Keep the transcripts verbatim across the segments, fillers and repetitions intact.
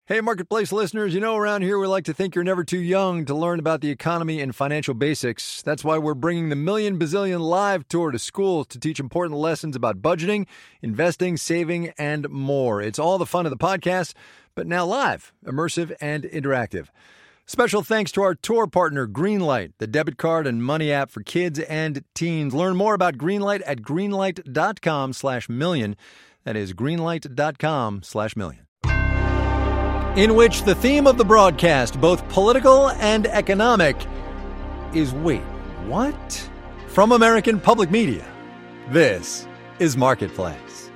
Hey, Marketplace listeners, you know around here we like to think you're never too young to learn about the economy and financial basics. That's why we're bringing the Million Bazillion Live Tour to schools to teach important lessons about budgeting, investing, saving, and more. It's all the fun of the podcast, but now live, immersive, and interactive. Special thanks to our tour partner, Greenlight, the debit card and money app for kids and teens. Learn more about Greenlight at greenlight.com slash million. That is greenlight.com slash million. In which the theme of the broadcast, both political and economic, is wait, what? From American Public Media, this is Marketplace.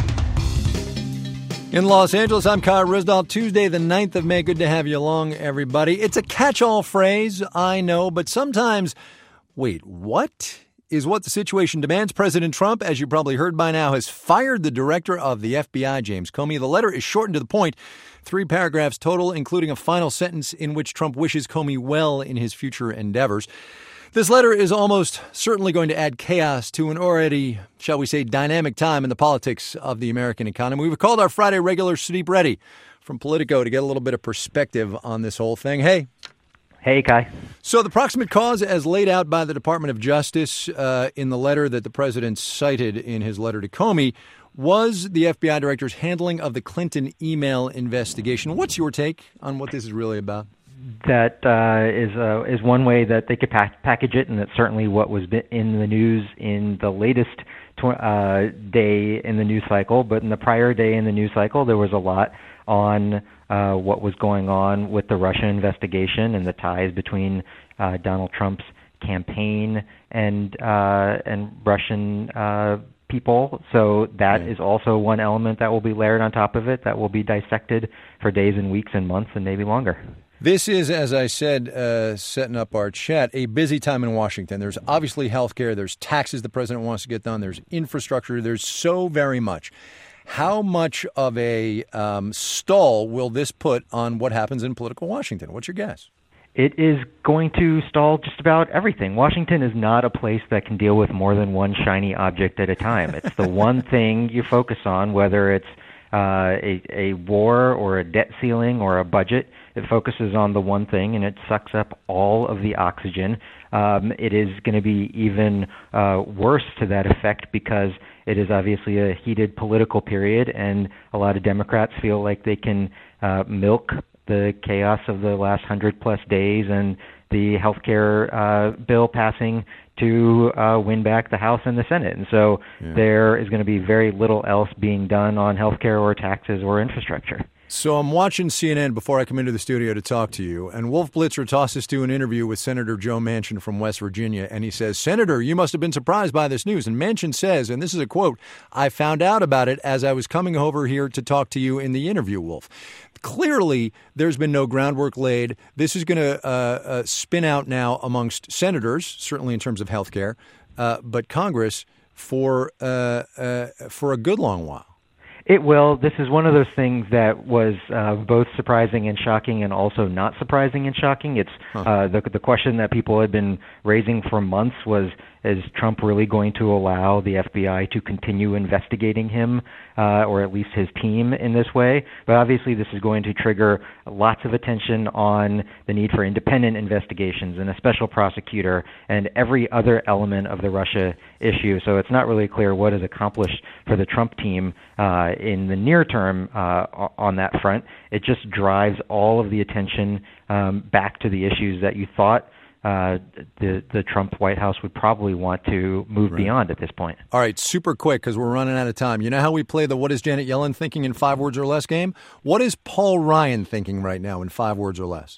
In Los Angeles, I'm Kyle Risdahl. Tuesday, the ninth of May. Good to have you along, everybody. It's a catch-all phrase, I know, but sometimes, wait, what? Is what the situation demands. President Trump, as you probably heard by now, has fired the director of the F B I, James Comey. The letter is shortened to the point. Three paragraphs total, including a final sentence in which Trump wishes Comey well in his future endeavors. This letter is almost certainly going to add chaos to an already, shall we say, dynamic time in the politics of the American economy. We've called our Friday regular Sudeep Reddy from Politico to get a little bit of perspective on this whole thing. Hey. Hey, Kai. So the proximate cause, as laid out by the Department of Justice uh, in the letter that the president cited in his letter to Comey, was the F B I director's handling of the Clinton email investigation. What's your take on what this is really about? That uh, is uh, is one way that they could pack- package it, and that's certainly what was in the news in the latest tw- uh, day in the news cycle. But in the prior day in the news cycle, there was a lot on uh, what was going on with the Russia investigation and the ties between uh, Donald Trump's campaign and uh, and Russian uh, people. So that yeah. is also one element that will be layered on top of it that will be dissected for days and weeks and months and maybe longer. This is, as I said, uh, setting up our chat, a busy time in Washington. There's obviously health care. There's taxes the president wants to get done. There's infrastructure. There's so very much. How much of a um, stall will this put on what happens in political Washington? What's your guess? It is going to stall just about everything. Washington is not a place that can deal with more than one shiny object at a time. It's the one thing you focus on, whether it's uh, a, a war or a debt ceiling or a budget. It focuses on the one thing, and it sucks up all of the oxygen. Um, it is going to be even uh, worse to that effect because it is obviously a heated political period, and a lot of Democrats feel like they can uh, milk the chaos of the last hundred-plus days and the health care uh, bill passing to uh, win back the House and the Senate. And so yeah. there is going to be very little else being done on health care or taxes or infrastructure. So I'm watching C N N before I come into the studio to talk to you, and Wolf Blitzer tosses to an interview with Senator Joe Manchin from West Virginia, and he says, Senator, you must have been surprised by this news. And Manchin says, and this is a quote, I found out about it as I was coming over here to talk to you in the interview, Wolf. Clearly, there's been no groundwork laid. This is going to uh, uh, spin out now amongst senators, certainly in terms of health care, uh, but Congress for uh, uh, for a good long while. It will. This is one of those things that was uh, both surprising and shocking and also not surprising and shocking. It's huh. uh, the the question that people had been raising for months was, is Trump really going to allow the F B I to continue investigating him uh, or at least his team in this way? But obviously this is going to trigger lots of attention on the need for independent investigations and a special prosecutor and every other element of the Russia issue. So it's not really clear what is accomplished for the Trump team uh, in the near term uh, on that front. It just drives all of the attention um, back to the issues that you thought Uh, the the Trump White House would probably want to move right. beyond at this point. All right, super quick because we're running out of time. You know how we play the what is Janet Yellen thinking in five words or less game? What is Paul Ryan thinking right now in five words or less?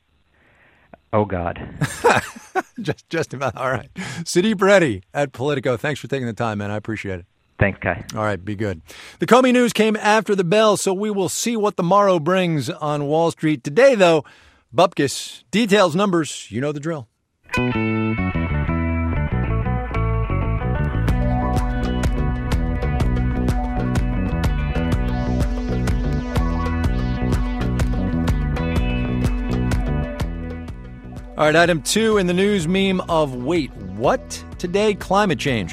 Oh, God. just, just about. All right. Sudeep Reddy at Politico. Thanks for taking the time, man. I appreciate it. Thanks, Kai. All right, be good. The Comey news came after the bell, so we will see what the morrow brings on Wall Street. Today, though, Bupkis, details, numbers, you know the drill. All right, item two in the news meme of wait, what? Today, climate change.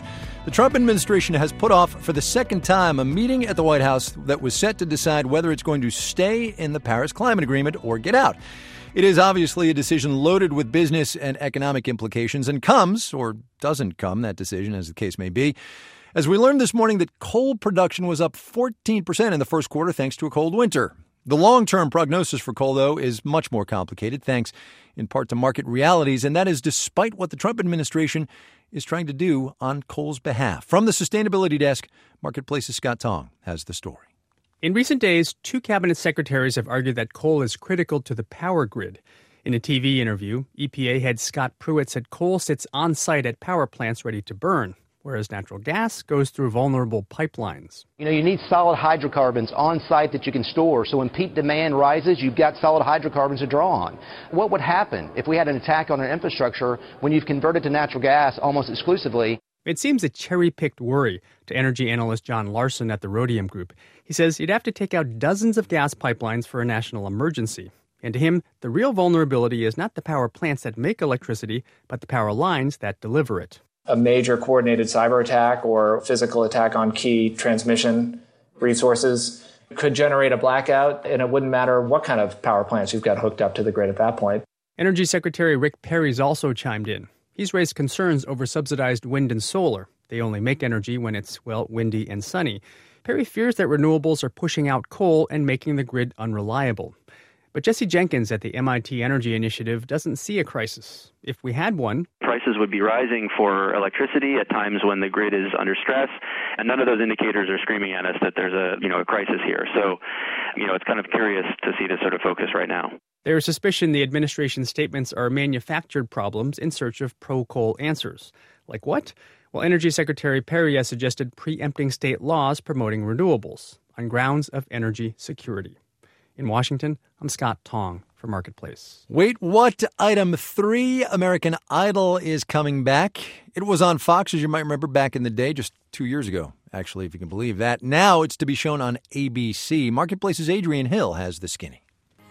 The Trump administration has put off for the second time a meeting at the White House that was set to decide whether it's going to stay in the Paris Climate Agreement or get out. It is obviously a decision loaded with business and economic implications and comes, or doesn't come, that decision, as the case may be, as we learned this morning that coal production was up fourteen percent in the first quarter thanks to a cold winter. The long-term prognosis for coal, though, is much more complicated, thanks in part to market realities, and that is despite what the Trump administration is trying to do on coal's behalf. From the Sustainability Desk, Marketplace's Scott Tong has the story. In recent days, two cabinet secretaries have argued that coal is critical to the power grid. In a T V interview, E P A head Scott Pruitt said coal sits on site at power plants ready to burn, whereas natural gas goes through vulnerable pipelines. You know, you need solid hydrocarbons on site that you can store, so when peak demand rises, you've got solid hydrocarbons to draw on. What would happen if we had an attack on our infrastructure when you've converted to natural gas almost exclusively? It seems a cherry-picked worry to energy analyst John Larson at the Rhodium Group. He says you'd have to take out dozens of gas pipelines for a national emergency. And to him, the real vulnerability is not the power plants that make electricity, but the power lines that deliver it. A major coordinated cyber attack or physical attack on key transmission resources could generate a blackout, and it wouldn't matter what kind of power plants you've got hooked up to the grid at that point. Energy Secretary Rick Perry's also chimed in. He's raised concerns over subsidized wind and solar. They only make energy when it's, well, windy and sunny. Perry fears that renewables are pushing out coal and making the grid unreliable. But Jesse Jenkins at the M I T Energy Initiative doesn't see a crisis. If we had one, prices would be rising for electricity at times when the grid is under stress, and none of those indicators are screaming at us that there's a, you know, a crisis here. So, you know, it's kind of curious to see this sort of focus right now. There's suspicion the administration's statements are manufactured problems in search of pro-coal answers. Like what? Well, Energy Secretary Perry has suggested preempting state laws promoting renewables on grounds of energy security. In Washington, I'm Scott Tong for Marketplace. Wait, what? Item three, American Idol is coming back. It was on Fox, as you might remember, back in the day, just two years ago, actually, if you can believe that. Now it's to be shown on A B C. Marketplace's Adrian Hill has the skinny.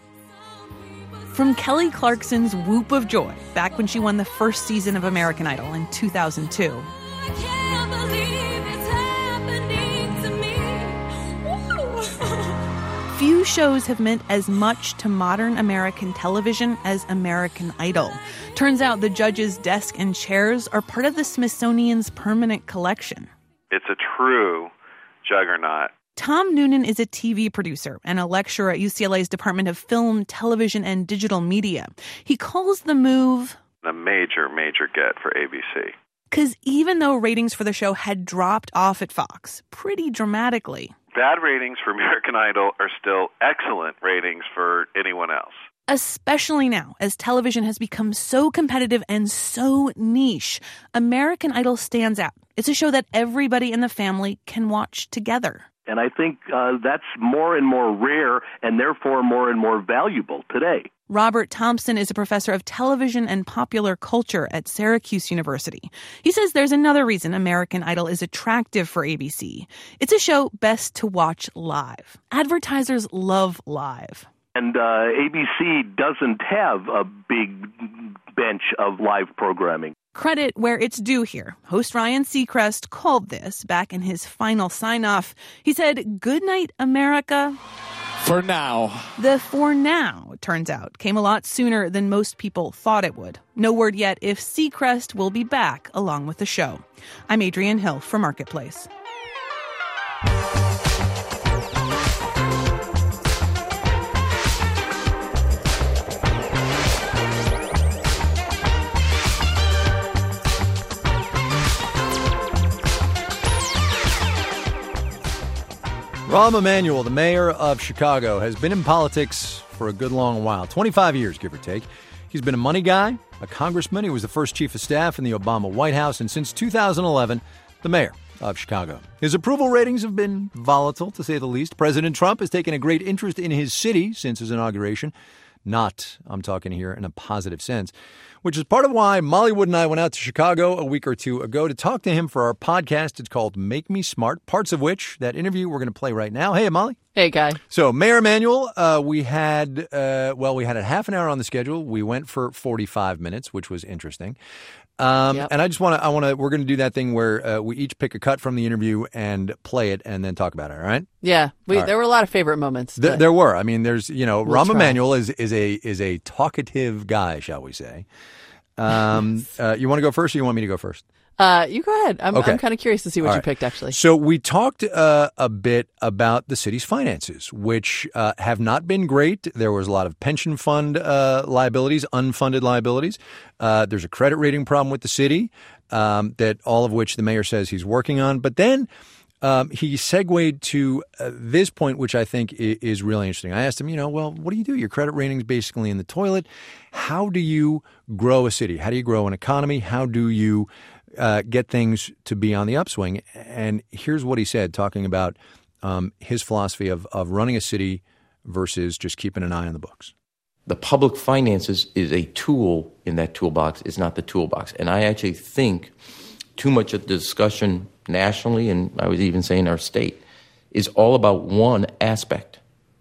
From Kelly Clarkson's whoop of joy back when she won the first season of American Idol in two thousand two. I can't believe it's happening to me. Few shows have meant as much to modern American television as American Idol. Turns out the judges' desk and chairs are part of the Smithsonian's permanent collection. It's a true juggernaut. Tom Noonan is a T V producer and a lecturer at U C L A's Department of Film, Television, and Digital Media. He calls the move a major, major get for A B C. Because even though ratings for the show had dropped off at Fox pretty dramatically, bad ratings for American Idol are still excellent ratings for anyone else. Especially now, as television has become so competitive and so niche, American Idol stands out. It's a show that everybody in the family can watch together. And I think uh, that's more and more rare and therefore more and more valuable today. Robert Thompson is a professor of television and popular culture at Syracuse University. He says there's another reason American Idol is attractive for A B C. It's a show best to watch live. Advertisers love live. And uh, A B C doesn't have a big bench of live programming. Credit where it's due here. Host Ryan Seacrest called this back in his final sign-off. He said, "Good night, America." For now. The for now, it turns out, came a lot sooner than most people thought it would. No word yet if Seacrest will be back along with the show. I'm Adrian Hill for Marketplace. Rahm Emanuel, the mayor of Chicago, has been in politics for a good long while, twenty-five years, give or take. He's been a money guy, a congressman. He was the first chief of staff in the Obama White House, and since two thousand eleven, the mayor of Chicago. His approval ratings have been volatile, to say the least. President Trump has taken a great interest in his city since his inauguration. Not, I'm talking here in a positive sense, which is part of why Molly Wood and I went out to Chicago a week or two ago to talk to him for our podcast. It's called Make Me Smart, parts of which, that interview we're going to play right now. Hey, Molly. Hey, Guy. So, Mayor Emanuel, uh, we had, uh, well, we had a half an hour on the schedule. We went for forty-five minutes, which was interesting. Um, Yep. And I just want to, I want to, we're going to do that thing where uh, we each pick a cut from the interview and play it and then talk about it, all right? Yeah, we, All right. there were a lot of favorite moments. There, but- there were. I mean, there's, you know, We'll Rahm try. Emanuel is, is a is a talkative guy, shall we say. Um, uh, you want to go first or you want me to go first? Uh, you go ahead. I'm, Okay. I'm kind of curious to see what All you right. picked, actually. So we talked uh, a bit about the city's finances, which uh, have not been great. There was a lot of pension fund uh, liabilities, unfunded liabilities. Uh, there's a credit rating problem with the city, um, that all of which the mayor says he's working on. But then um, he segued to uh, this point, which I think i- is really interesting. I asked him, you know, well, what do you do? Your credit rating's basically in the toilet. How do you grow a city? How do you grow an economy? How do you Uh, get things to be on the upswing? And here's what he said, talking about um, his philosophy of, of running a city versus just keeping an eye on the books. The public finances is a tool in that toolbox, is not the toolbox. And I actually think too much of the discussion nationally, and I would even say in our state, is all about one aspect.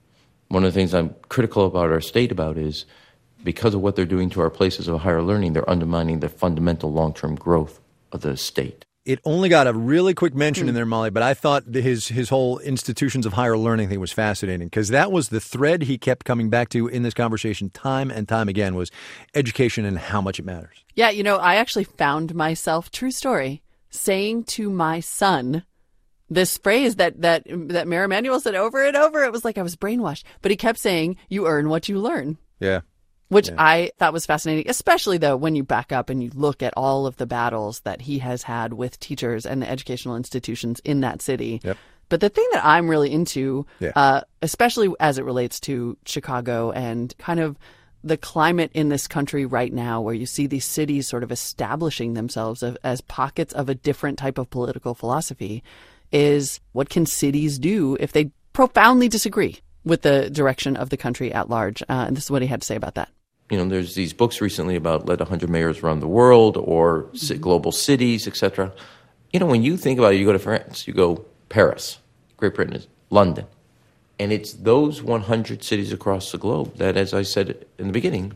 One of the things I'm critical about our state about is because of what they're doing to our places of higher learning, they're undermining the fundamental long-term growth of the state. It only got a really quick mention in there, Molly, but I thought that his his whole institutions of higher learning thing was fascinating because that was the thread he kept coming back to in this conversation time and time again was education and how much it matters. Yeah, you know, I actually found myself, true story, saying to my son this phrase that that that Mayor Emanuel said over and over. It was like I was brainwashed. But he kept saying, you earn what you learn. Yeah. Which Yeah. I thought was fascinating, especially, though, when you back up and you look at all of the battles that he has had with teachers and the educational institutions in that city. Yep. But the thing that I'm really into, Yeah. uh, especially as it relates to Chicago and kind of the climate in this country right now, where you see these cities sort of establishing themselves of, as pockets of a different type of political philosophy, is what can cities do if they profoundly disagree with the direction of the country at large? Uh, and this is what he had to say about that. You know, there's these books recently about let one hundred mayors run the world or ci- global cities, et cetera. You know, when you think about it, you go to France, you go Paris, Great Britain is London. And it's those one hundred cities across the globe that, as I said in the beginning,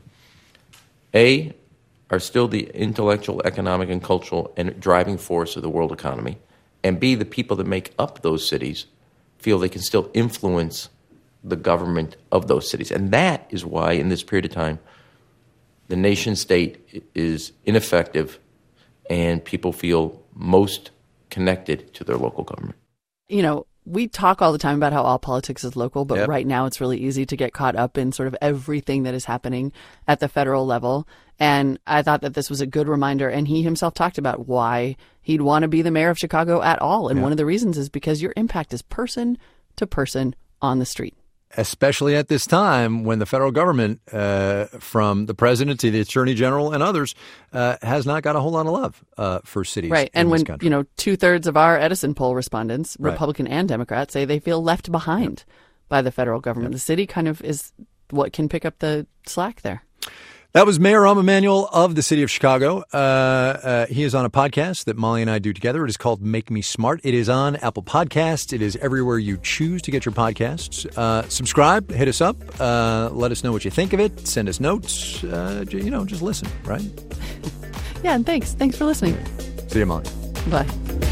A, are still the intellectual, economic, and cultural and driving force of the world economy. And B, the people that make up those cities feel they can still influence the government of those cities. And that is why, in this period of time, the nation state is ineffective and people feel most connected to their local government. You know, we talk all the time about how all politics is local, but Yep. right now it's really easy to get caught up in sort of everything that is happening at the federal level. And I thought that this was a good reminder. And he himself talked about why he'd want to be the mayor of Chicago at all. And Yeah. one of the reasons is because your impact is person to person on the street. Especially at this time when the federal government, uh, from the president to the attorney general and others, uh, has not got a whole lot of love uh, for cities Right. in And this when, country. you know, two thirds of our Edison poll respondents, Right. Republican and Democrat, say they feel left behind by the federal government. The city kind of is what can pick up the slack there. That was Mayor Rahm Emanuel of the city of Chicago. Uh, uh, he is on a podcast that Molly and I do together. It is called Make Me Smart. It is on Apple Podcasts. It is everywhere you choose to get your podcasts. Uh, subscribe, hit us up, uh, let us know what you think of it. Send us notes. Uh, j- you know, just listen, right? Yeah. And thanks. Thanks for listening. See you, Molly. Bye.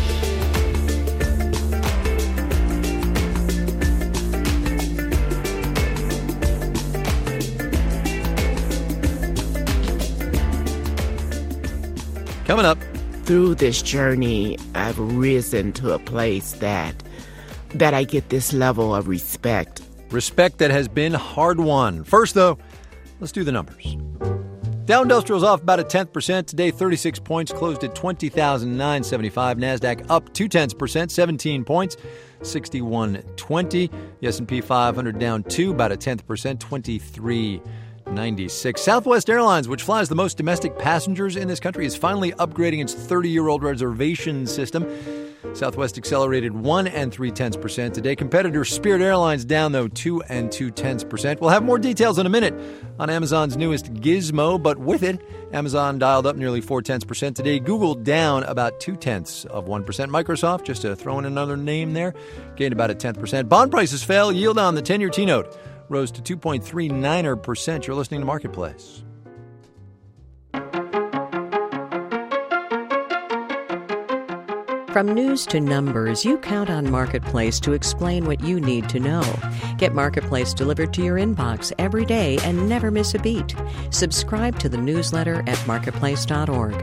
Coming up. Through this journey, I've risen to a place that that I get this level of respect. Respect that has been hard won. First, though, let's do the numbers. Dow Industrial's off about a tenth percent today, thirty-six points, closed at twenty thousand nine hundred seventy-five. NASDAQ up two tenths percent, seventeen points, sixty-one twenty. The S and P five hundred down two, about a tenth percent, twenty-three ninety-six. Southwest Airlines, which flies the most domestic passengers in this country, is finally upgrading its thirty-year-old reservation system. Southwest accelerated one and three tenths percent today. Competitor Spirit Airlines down, though, two and two tenths percent. We'll have more details in a minute on Amazon's newest gizmo, but with it, Amazon dialed up nearly four tenths percent today. Google down about two tenths of one percent. Microsoft, just to throw in another name there, gained about a tenth percent. Bond prices fell. Yield on the ten-year T-note rose to two point three nine percent. You're listening to Marketplace. From news to numbers, you count on Marketplace to explain what you need to know. Get Marketplace delivered to your inbox every day and never miss a beat. Subscribe to the newsletter at marketplace dot org.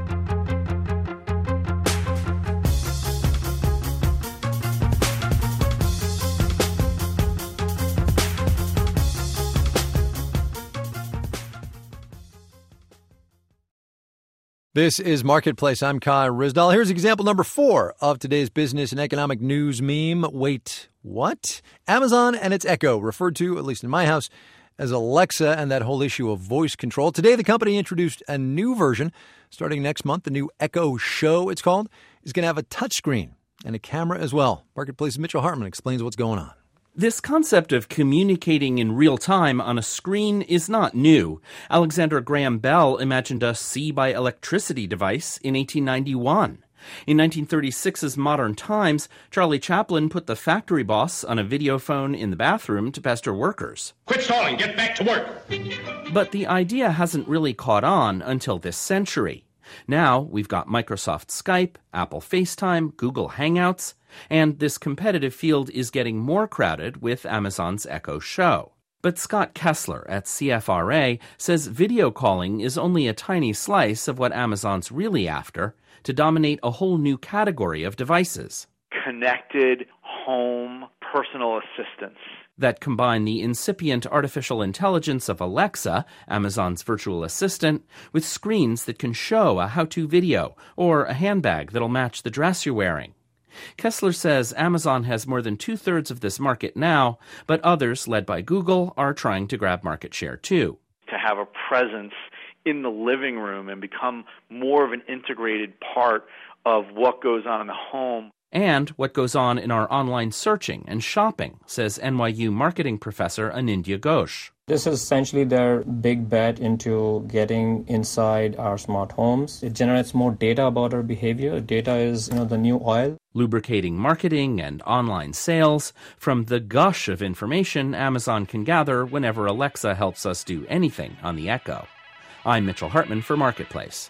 This is Marketplace. I'm Kai Ryssdal. Here's example number four of today's business and economic news meme. Wait, what? Amazon and its Echo, referred to, at least in my house, as Alexa, and that whole issue of voice control. Today, the company introduced a new version. Starting next month, the new Echo Show, it's called, is going to have a touchscreen and a camera as well. Marketplace's Mitchell Hartman explains what's going on. This concept of communicating in real time on a screen is not new. Alexander Graham Bell imagined a see-by-electricity device in eighteen ninety-one. In nineteen thirty-six's Modern Times, Charlie Chaplin put the factory boss on a video phone in the bathroom to pester workers. Quit stalling, get back to work! But the idea hasn't really caught on until this century. Now we've got Microsoft Skype, Apple FaceTime, Google Hangouts, and this competitive field is getting more crowded with Amazon's Echo Show. But Scott Kessler at C F R A says video calling is only a tiny slice of what Amazon's really after, to dominate a whole new category of devices. Connected home personal assistants. That combine the incipient artificial intelligence of Alexa, Amazon's virtual assistant, with screens that can show a how-to video or a handbag that'll match the dress you're wearing. Kessler says Amazon has more than two-thirds of this market now, but others, led by Google, are trying to grab market share too. To have a presence in the living room and become more of an integrated part of what goes on in the home. And what goes on in our online searching and shopping, says N Y U marketing professor Anindya Ghosh. This is essentially their big bet into getting inside our smart homes. It generates more data about our behavior. Data is, you know, the new oil. Lubricating marketing and online sales from the gush of information Amazon can gather whenever Alexa helps us do anything on the Echo. I'm Mitchell Hartman for Marketplace.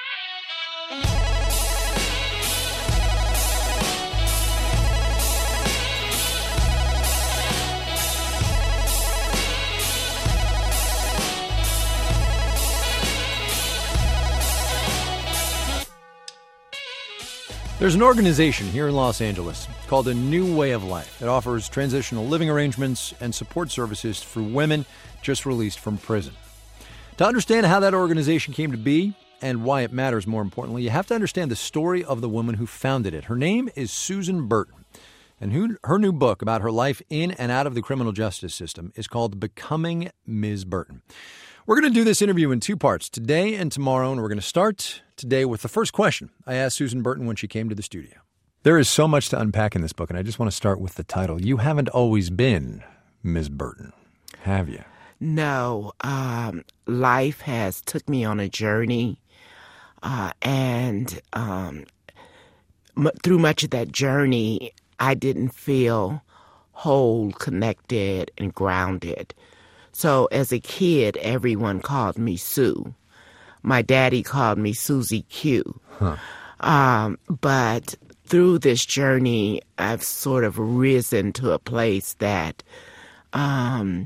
There's an organization here in Los Angeles called A New Way of Life. It offers transitional living arrangements and support services for women just released from prison. To understand how that organization came to be and why it matters, more importantly, you have to understand the story of the woman who founded it. Her name is Susan Burton, and who, her new book about her life in and out of the criminal justice system is called Becoming Miz Burton. We're going to do this interview in two parts, today and tomorrow, and we're going to start today with the first question I asked Susan Burton when she came to the studio. There is so much to unpack in this book, and I just want to start with the title. You haven't always been Miz Burton, have you? No. Um, life has took me on a journey, uh, and um, m- through much of that journey, I didn't feel whole, connected, and grounded. So as a kid, everyone called me Sue. My daddy called me Susie Q. Huh. Um, but through this journey, I've sort of risen to a place that um,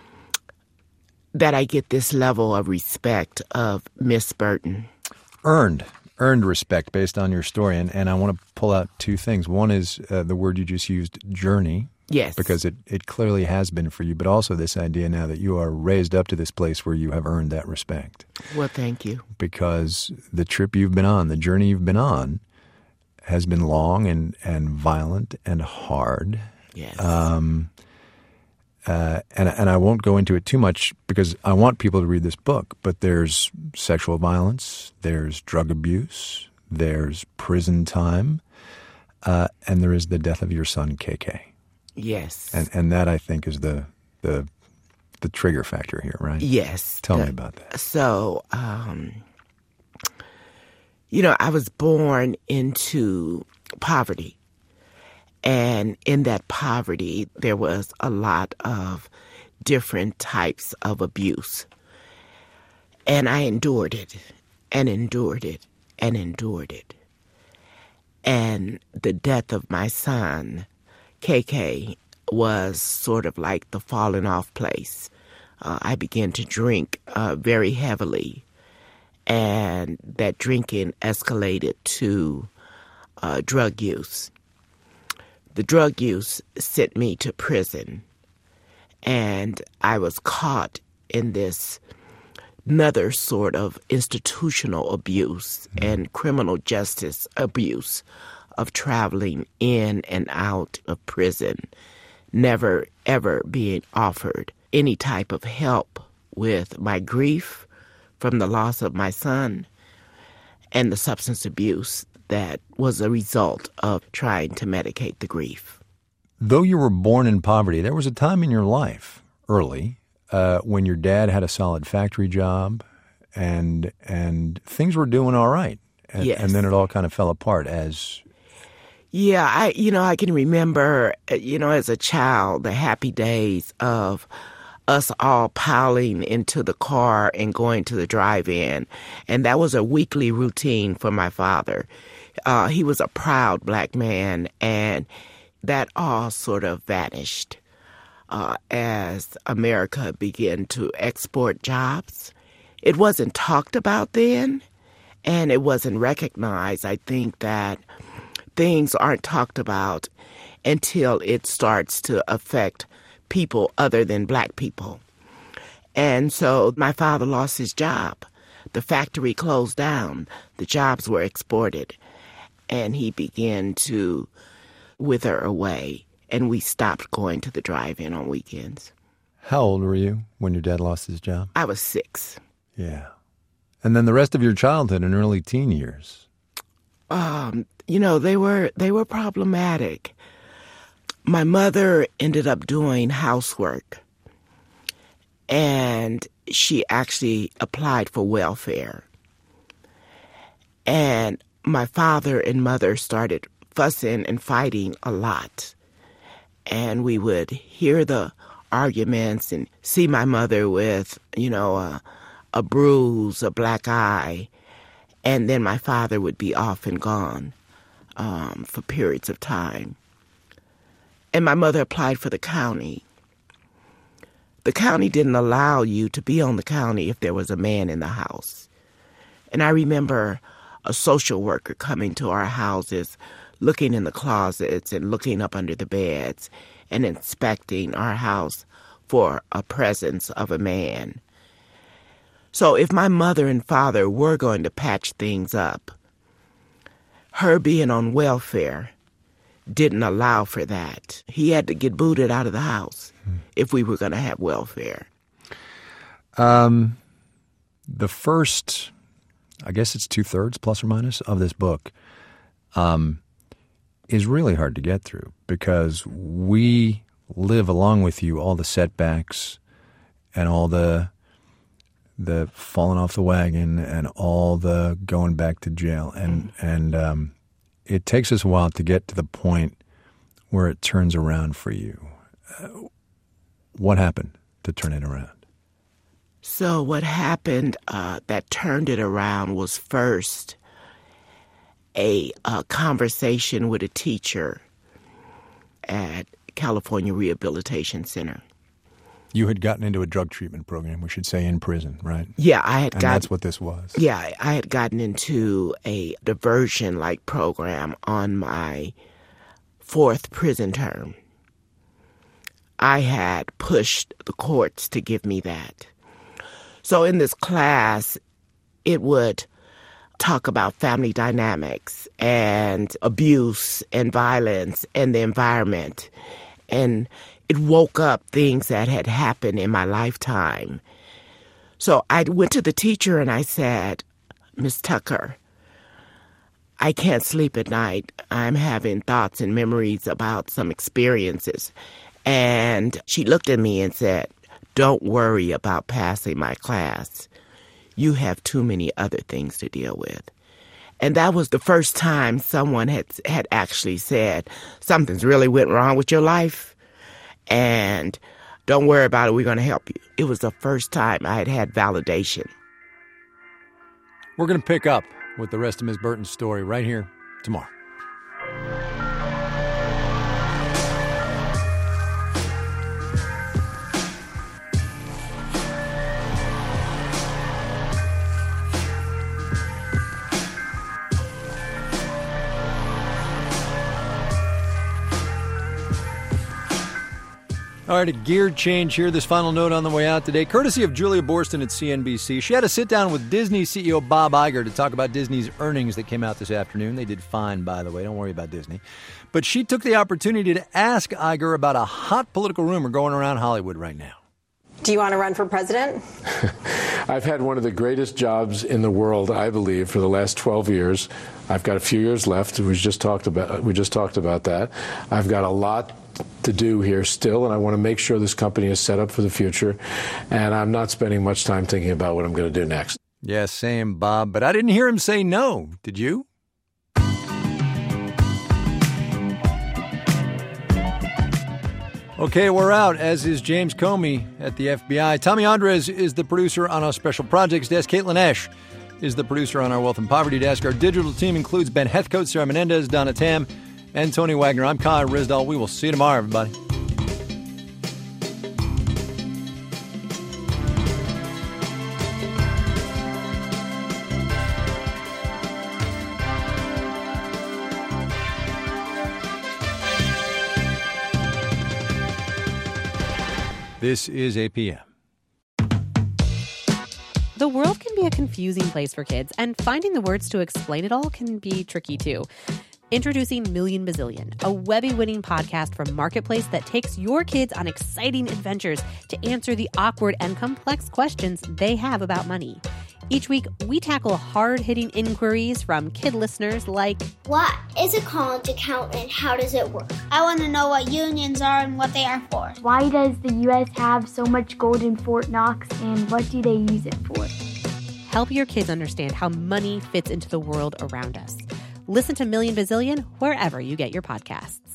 that I get this level of respect of Miss Burton. Earned. Earned respect based on your story. And, and I want to pull out two things. One is uh, the word you just used, journey. Yes. Because it, it clearly has been for you, but also this idea now that you are raised up to this place where you have earned that respect. Well, thank you. Because the trip you've been on, the journey you've been on, has been long and, and violent and hard. Yes. Um, uh, and, and I won't go into it too much because I want people to read this book, but there's sexual violence, there's drug abuse, there's prison time. Uh, and there is the death of your son, K K. Yes. And and that, I think, is the the the trigger factor here, right? Yes. Tell the, me about that. So, um, you know, I was born into poverty. And in that poverty, there was a lot of different types of abuse. And I endured it, and endured it, and endured it. And the death of my son, K K, was sort of like the falling off place. Uh, I began to drink uh, very heavily, and that drinking escalated to uh, drug use. The drug use sent me to prison, and I was caught in this another sort of institutional abuse and criminal justice abuse of traveling in and out of prison, never ever being offered any type of help with my grief from the loss of my son and the substance abuse that was a result of trying to medicate the grief. Though you were born in poverty, there was a time in your life, early, uh, when your dad had a solid factory job and and things were doing all right. And, yes. and then it all kind of fell apart as... Yeah, I you know, I can remember, you know, as a child, the happy days of us all piling into the car and going to the drive-in. And that was a weekly routine for my father. Uh, he was a proud black man, and that all sort of vanished uh, as America began to export jobs. It wasn't talked about then, and it wasn't recognized. I think that things aren't talked about until it starts to affect people other than black people. And so my father lost his job. The factory closed down. The jobs were exported. And he began to wither away. And we stopped going to the drive-in on weekends. How old were you when your dad lost his job? I was six. Yeah. And then the rest of your childhood and early teen years? Um, you know, they were they were problematic. My mother ended up doing housework, and she actually applied for welfare. And my father and mother started fussing and fighting a lot. And we would hear the arguments and see my mother with, you know, a, a bruise, a black eye. And then my father would be off and gone um, for periods of time. And my mother applied for the county. The county didn't allow you to be on the county if there was a man in the house. And I remember a social worker coming to our houses, looking in the closets and looking up under the beds and inspecting our house for a presence of a man. So if my mother and father were going to patch things up, her being on welfare didn't allow for that. He had to get booted out of the house hmm. if we were going to have welfare. Um, the first, I guess it's two-thirds, plus or minus, of this book um, is really hard to get through because we live along with you all the setbacks and all the the falling off the wagon and all the going back to jail. And, and um, it takes us a while to get to the point where it turns around for you. Uh, what happened to turn it around? So what happened uh, that turned it around was first a, a conversation with a teacher at California Rehabilitation Center. You had gotten into a drug treatment program, we should say, in prison, right? Yeah, I had and gotten... that's what this was. Yeah, I had gotten into a diversion-like program on my fourth prison term. I had pushed the courts to give me that. So in this class, it would talk about family dynamics and abuse and violence and the environment. And it woke up things that had happened in my lifetime. So I went to the teacher and I said, Miss Tucker, I can't sleep at night. I'm having thoughts and memories about some experiences. And she looked at me and said, don't worry about passing my class. You have too many other things to deal with. And that was the first time someone had had actually said, something's really went wrong with your life. And don't worry about it, we're going to help you. It was the first time I had had validation. We're going to pick up with the rest of Miz Burton's story right here tomorrow. All right, a gear change here. This final note on the way out today, courtesy of Julia Boorstin at C N B C. She had a sit-down with Disney C E O Bob Iger to talk about Disney's earnings that came out this afternoon. They did fine, by the way. Don't worry about Disney. But she took the opportunity to ask Iger about a hot political rumor going around Hollywood right now. Do you want to run for president? I've had one of the greatest jobs in the world, I believe, for the last twelve years. I've got a few years left. We just talked about we just talked about that. I've got a lot to do here still, and I want to make sure this company is set up for the future. And I'm not spending much time thinking about what I'm going to do next. Yeah, same, Bob. But I didn't hear him say no. Did you? Okay, we're out, as is James Comey at the F B I. Tommy Andres is the producer on our Special Projects desk. Caitlin Esch is the producer on our Wealth and Poverty desk. Our digital team includes Ben Heathcote, Sarah Menendez, Donna Tam, and Tony Wagner. I'm Kai Risdall. We will see you tomorrow, everybody. This is A P M. The world can be a confusing place for kids, and finding the words to explain it all can be tricky, too. Introducing Million Bazillion, a Webby-winning podcast from Marketplace that takes your kids on exciting adventures to answer the awkward and complex questions they have about money. Each week, we tackle hard-hitting inquiries from kid listeners like, what is a college account and how does it work? I want to know what unions are and what they are for. Why does the U S have so much gold in Fort Knox, and what do they use it for? Help your kids understand how money fits into the world around us. Listen to Million Bazillion wherever you get your podcasts.